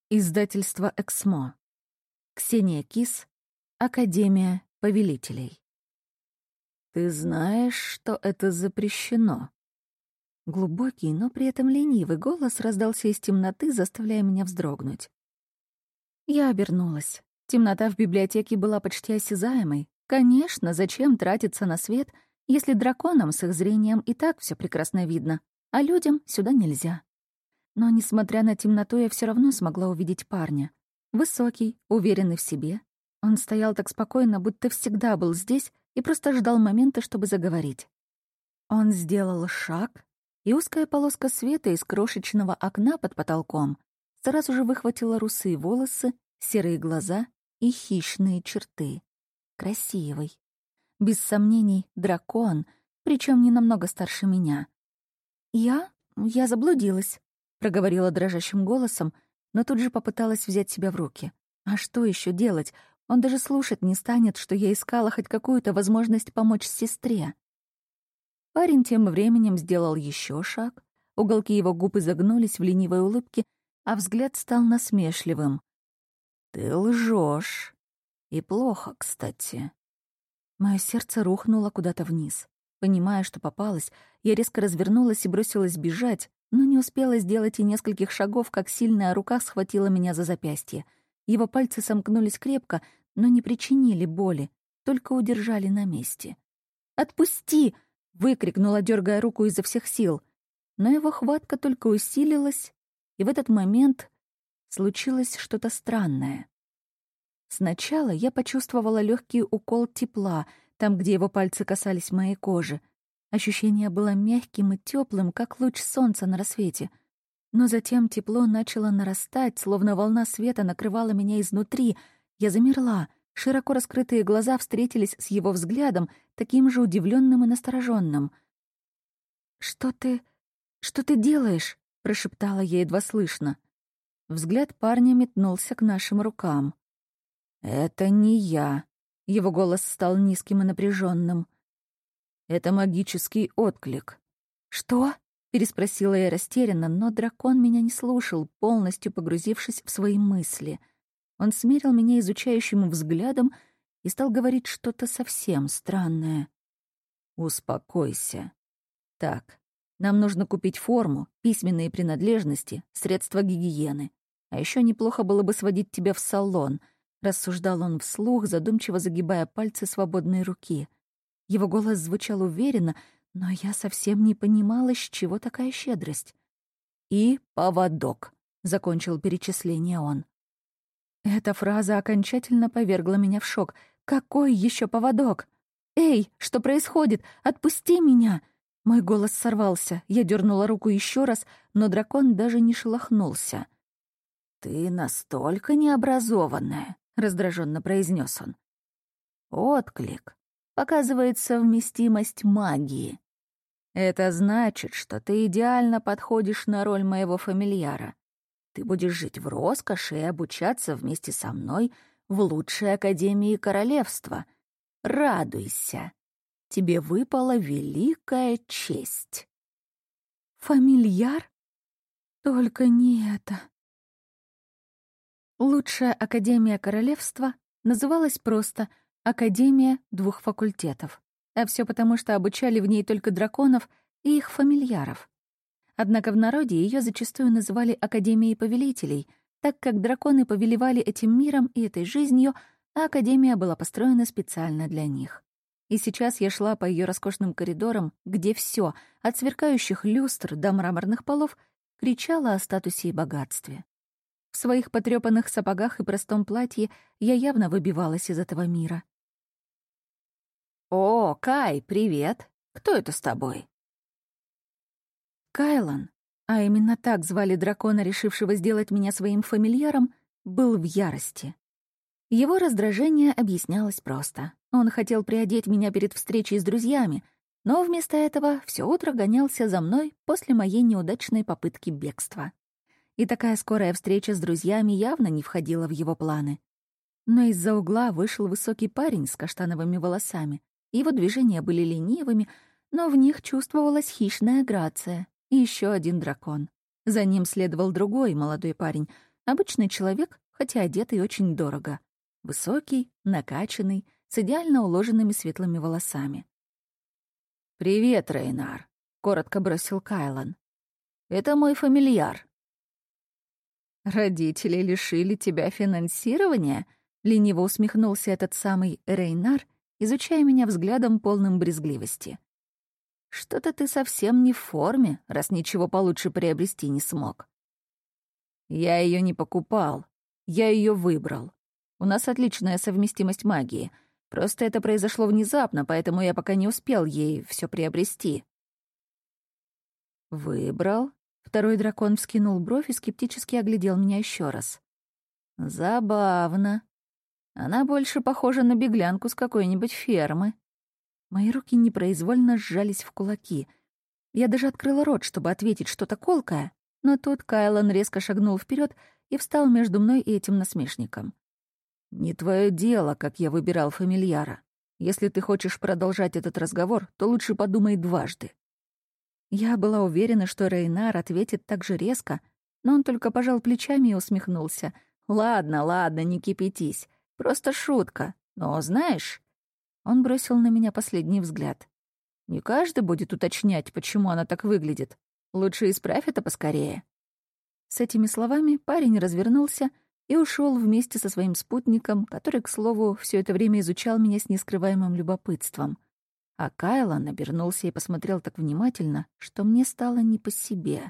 Издательство «Эксмо». Ксения Кис. Академия повелителей. «Ты знаешь, что это запрещено?» Глубокий, но при этом ленивый голос раздался из темноты, заставляя меня вздрогнуть. Я обернулась. Темнота в библиотеке была почти осязаемой. Конечно, зачем тратиться на свет, если драконам с их зрением и так все прекрасно видно, а людям сюда нельзя. Но, несмотря на темноту, я все равно смогла увидеть парня. Высокий, уверенный в себе. Он стоял так спокойно, будто всегда был здесь и просто ждал момента, чтобы заговорить. Он сделал шаг, и узкая полоска света из крошечного окна под потолком сразу же выхватила русые волосы, серые глаза и хищные черты. Красивый. Без сомнений, дракон, причем не намного старше меня. Я заблудилась. Проговорила дрожащим голосом, но тут же попыталась взять себя в руки. А что еще делать? Он даже слушать не станет, что я искала хоть какую-то возможность помочь сестре. Парень тем временем сделал еще шаг, уголки его губ изогнулись в ленивой улыбке, а взгляд стал насмешливым. «Ты лжешь. И плохо, кстати». Мое сердце рухнуло куда-то вниз. Понимая, что попалась, я резко развернулась и бросилась бежать, но не успела сделать и нескольких шагов, как сильная рука схватила меня за запястье. Его пальцы сомкнулись крепко, но не причинили боли, только удержали на месте. «Отпусти!» — выкрикнула, дергая руку изо всех сил. Но его хватка только усилилась, и в этот момент случилось что-то странное. Сначала я почувствовала легкий укол тепла, там, где его пальцы касались моей кожи. Ощущение было мягким и теплым, как луч солнца на рассвете. Но затем тепло начало нарастать, словно волна света накрывала меня изнутри. Я замерла. Широко раскрытые глаза встретились с его взглядом, таким же удивленным и настороженным. Что ты делаешь?» — прошептала я едва слышно. Взгляд парня метнулся к нашим рукам. «Это не я». Его голос стал низким и напряженным. «Это магический отклик». «Что?» — переспросила я растерянно, но дракон меня не слушал, полностью погрузившись в свои мысли. Он смерил меня изучающим взглядом и стал говорить что-то совсем странное. «Успокойся. Так, нам нужно купить форму, письменные принадлежности, средства гигиены. А еще неплохо было бы сводить тебя в салон», — рассуждал он вслух, задумчиво загибая пальцы свободной руки. Его голос звучал уверенно, но я совсем не понимала, с чего такая щедрость. «И поводок», — закончил перечисление он. Эта фраза окончательно повергла меня в шок. «Какой еще поводок? Эй, что происходит? Отпусти меня!» Мой голос сорвался. Я дернула руку еще раз, но дракон даже не шелохнулся. «Ты настолько необразованная», — раздраженно произнес он. «Отклик показывает совместимость магии. Это значит, что ты идеально подходишь на роль моего фамильяра. Ты будешь жить в роскоши и обучаться вместе со мной в лучшей академии королевства. Радуйся. Тебе выпала великая честь». «Фамильяр? Только не это». Лучшая академия королевства называлась просто «Академия двух факультетов». А все потому, что обучали в ней только драконов и их фамильяров. Однако в народе ее зачастую называли Академией повелителей, так как драконы повелевали этим миром и этой жизнью, а Академия была построена специально для них. И сейчас я шла по ее роскошным коридорам, где все, от сверкающих люстр до мраморных полов, кричало о статусе и богатстве. В своих потрёпанных сапогах и простом платье я явно выбивалась из этого мира. «О, Кай, привет! Кто это с тобой?» Кайлан, а именно так звали дракона, решившего сделать меня своим фамильяром, был в ярости. Его раздражение объяснялось просто. Он хотел приодеть меня перед встречей с друзьями, но вместо этого все утро гонялся за мной после моей неудачной попытки бегства. И такая скорая встреча с друзьями явно не входила в его планы. Но из-за угла вышел высокий парень с каштановыми волосами. Его движения были ленивыми, но в них чувствовалась хищная грация. И еще один дракон. За ним следовал другой молодой парень, Обычный человек, хотя одетый очень дорого. Высокий, накачанный, с идеально уложенными светлыми волосами. «Привет, Рейнар», — коротко бросил Кайлан. «Это мой фамильяр». «Родители лишили тебя финансирования?» — лениво усмехнулся этот самый Рейнар, изучая меня взглядом, полным брезгливости. «Что-то ты совсем не в форме, раз ничего получше приобрести не смог». «Я ее не покупал. Я ее выбрал. У нас отличная совместимость магии. Просто это произошло внезапно, поэтому я пока не успел ей все приобрести». «Выбрал?» Второй дракон вскинул бровь и скептически оглядел меня еще раз. «Забавно. Она больше похожа на беглянку с какой-нибудь фермы». Мои руки непроизвольно сжались в кулаки. Я даже открыла рот, чтобы ответить что-то колкое, но тут Кайлан резко шагнул вперед и встал между мной и этим насмешником. «Не твое дело, как я выбирал фамильяра. Если ты хочешь продолжать этот разговор, то лучше подумай дважды». Я была уверена, что Рейнар ответит так же резко, но он только пожал плечами и усмехнулся. «Ладно, ладно, не кипятись. Просто шутка. Но знаешь...» Он бросил на меня последний взгляд. «Не каждый будет уточнять, почему она так выглядит. Лучше исправь это поскорее». С этими словами парень развернулся и ушел вместе со своим спутником, который, к слову, все это время изучал меня с нескрываемым любопытством. А Кайлан обернулся и посмотрел так внимательно, что мне стало не по себе.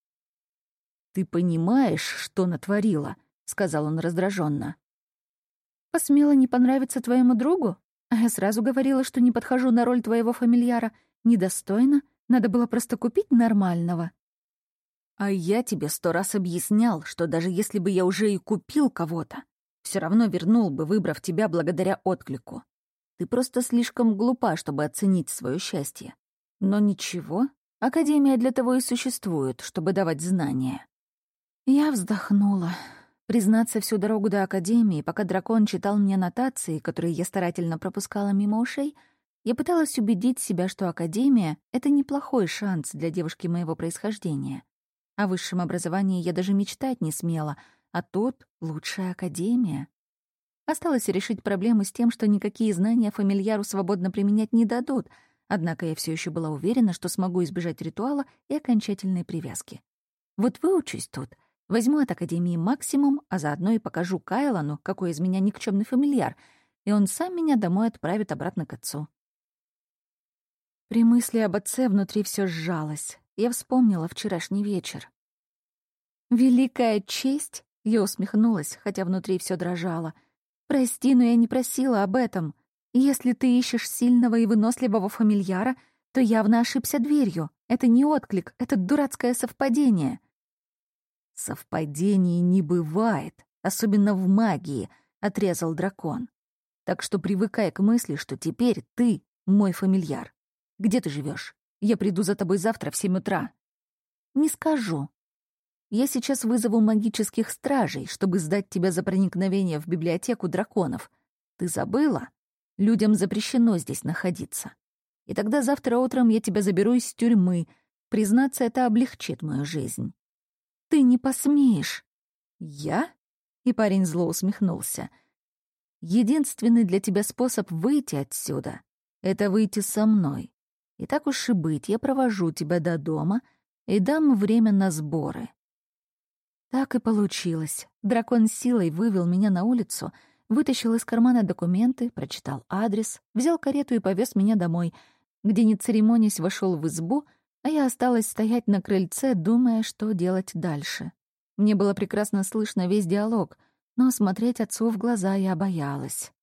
«Ты понимаешь, что натворила?» — сказал он раздраженно. «Посмела не понравиться твоему другу? А я сразу говорила, что не подхожу на роль твоего фамильяра. Недостойно. Надо было просто купить нормального». «А я тебе 100 раз объяснял, что даже если бы я уже и купил кого-то, все равно вернул бы, выбрав тебя благодаря отклику. Ты просто слишком глупа, чтобы оценить свое счастье. Но ничего, Академия для того и существует, чтобы давать знания». Я вздохнула. Признаться, всю дорогу до Академии, пока дракон читал мне нотации, которые я старательно пропускала мимо ушей, я пыталась убедить себя, что Академия — это неплохой шанс для девушки моего происхождения. О высшем образовании я даже мечтать не смела, а тут лучшая Академия. Осталось решить проблему с тем, что никакие знания фамильяру свободно применять не дадут, однако я все еще была уверена, что смогу избежать ритуала и окончательной привязки. Вот выучусь тут, возьму от Академии максимум, а заодно и покажу Кайлану, какой из меня никчемный фамильяр, и он сам меня домой отправит обратно к отцу. При мысли об отце внутри все сжалось. Я вспомнила вчерашний вечер. «Великая честь!» — я усмехнулась, хотя внутри все дрожало — «Прости, но я не просила об этом. Если ты ищешь сильного и выносливого фамильяра, то явно ошибся дверью. Это не отклик, это дурацкое совпадение». «Совпадений не бывает, особенно в магии», — отрезал дракон. «Так что привыкай к мысли, что теперь ты мой фамильяр. Где ты живешь? Я приду за тобой завтра в 7 утра». «Не скажу. Я сейчас вызову магических стражей, чтобы сдать тебя за проникновение в библиотеку драконов. Ты забыла? Людям запрещено здесь находиться. И тогда завтра утром я тебя заберу из тюрьмы. Признаться, это облегчит мою жизнь». «Ты не посмеешь». «Я?» — и парень зло усмехнулся. «Единственный для тебя способ выйти отсюда — это выйти со мной. И так уж и быть, я провожу тебя до дома и дам время на сборы». Так и получилось. Дракон силой вывел меня на улицу, вытащил из кармана документы, прочитал адрес, взял карету и повез меня домой, где, не церемонясь, вошел в избу, а я осталась стоять на крыльце, думая, что делать дальше. Мне было прекрасно слышно весь диалог, но смотреть отцу в глаза я боялась.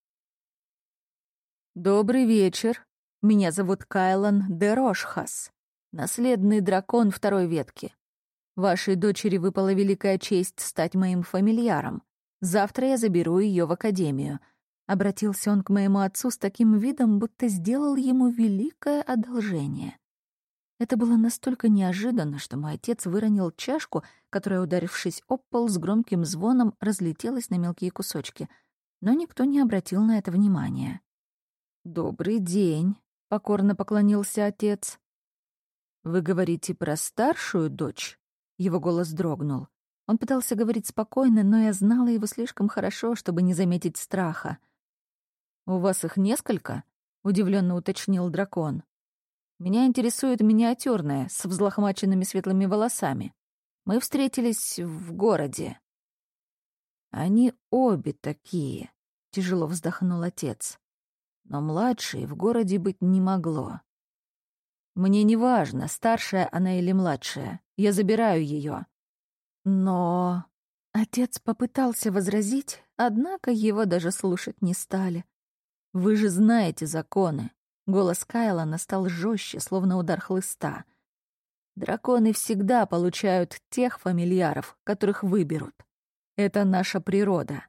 «Добрый вечер. Меня зовут Кайлан де Рошхас, наследный дракон второй ветки. Вашей дочери выпала великая честь стать моим фамильяром. Завтра я заберу ее в Академию». Обратился он к моему отцу с таким видом, будто сделал ему великое одолжение. Это было настолько неожиданно, что мой отец выронил чашку, которая, ударившись об пол, с громким звоном разлетелась на мелкие кусочки. Но никто не обратил на это внимания. «Добрый день», — покорно поклонился отец. «Вы говорите про старшую дочь?» Его голос дрогнул. Он пытался говорить спокойно, но я знала его слишком хорошо, чтобы не заметить страха. «У вас их несколько?» — удивленно уточнил дракон. «Меня интересует миниатюрная, с взлохмаченными светлыми волосами. Мы встретились в городе». «Они обе такие», — тяжело вздохнул отец. «Но младшей в городе быть не могло. Мне не важно, старшая она или младшая. Я забираю ее. Но...» Отец попытался возразить, однако его даже слушать не стали. «Вы же знаете законы». Голос Кайлана стал жестче, словно удар хлыста. «Драконы всегда получают тех фамильяров, которых выберут. Это наша природа.